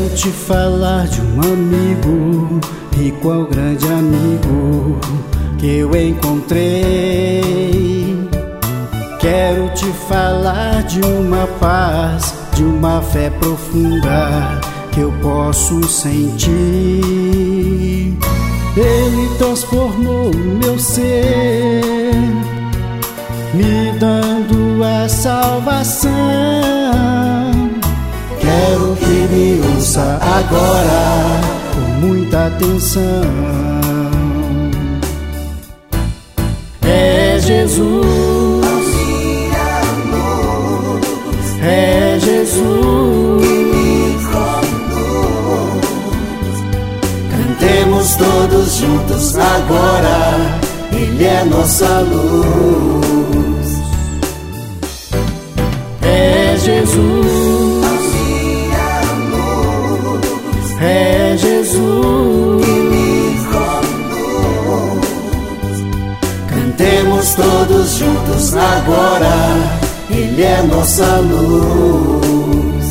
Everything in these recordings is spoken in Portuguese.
Quero te falar de um amigo, e qual grande amigo que eu encontrei. Quero te falar de uma paz, de uma fé profunda que eu posso sentir. Ele transformou o meu ser, me dando a salvação. Quero que me ouça agora com muita atenção. É Jesus, é Jesus que me conduz. Cantemos todos juntos agora, Ele é nossa luz. É Jesus, é Jesus que me conduz. Cantemos todos juntos agora, Ele é nossa luz.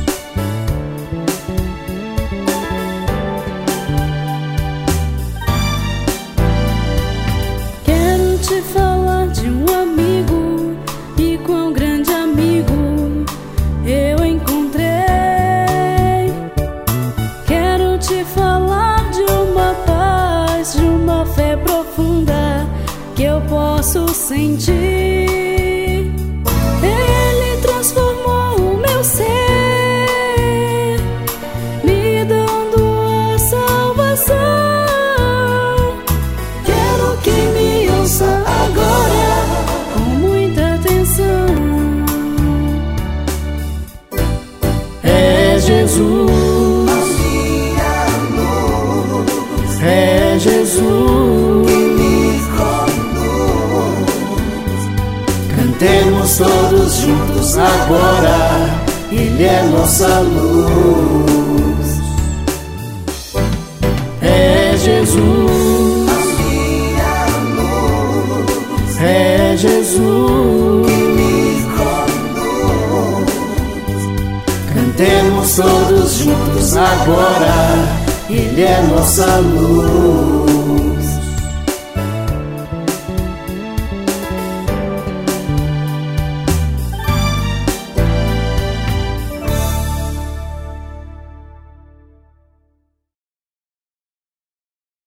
Quero te falar de um amigo, e quão grande amigo eu encontrei. Quero te falar de uma paz, de uma fé profunda que eu posso sentir. Ele transformou o meu ser, me dando a salvação. Quero que me ouça agora com muita atenção. É Jesus, é Jesus que me conduz. Cantemos todos juntos agora, Ele é nossa luz. É Jesus, é Jesus que me conduz. Cantemos todos juntos agora, Ele é nossa luz.